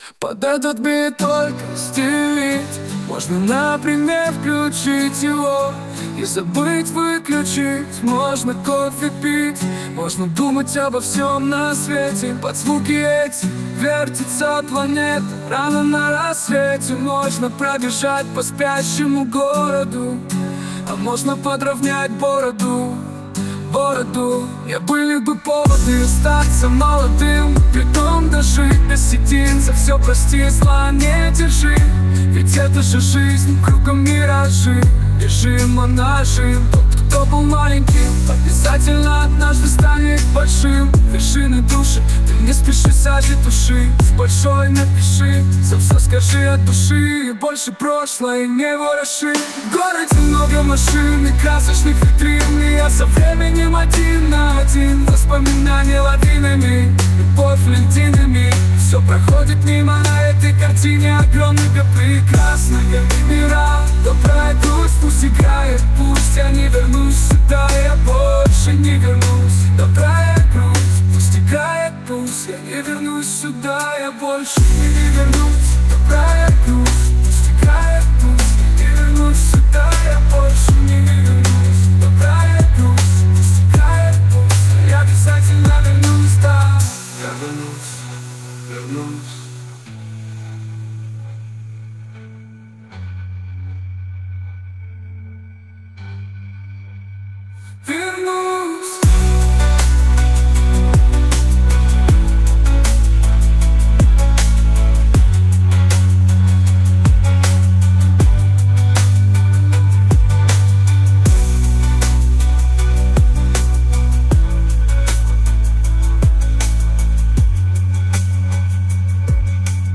Под этот бит только стелить. Можно, например, включить его и забыть выключить. Можно кофе пить, можно думать обо всем на свете. Под звуки эти вертится планета. Рано на рассвете можно пробежать по спящему городу, а можно подровнять бороду. Я были бы поводы остаться молодым, притом дожить до седин. За все прости, зла не держи, ведь это же жизнь, кругом миражи. Бежим, а нажим. Тот, кто был маленьким, обязательно однажды станет большим. Вершины души, ты не спеши, сади души. В большой напиши, за все скажи от души. И больше прошлое не вороши. В городе много машин и красочных витрин, и я со временем один на один. Воспоминания лавинами, любовь лентинами. Все проходит мимо на этой картине огромного прекрасного мира. Добрая грусть пусть играет, пусть я не вернусь сюда, я больше не вернусь. Добрая грусть пусть играет, пусть я не вернусь сюда, я больше не вернусь. Добрая грусть.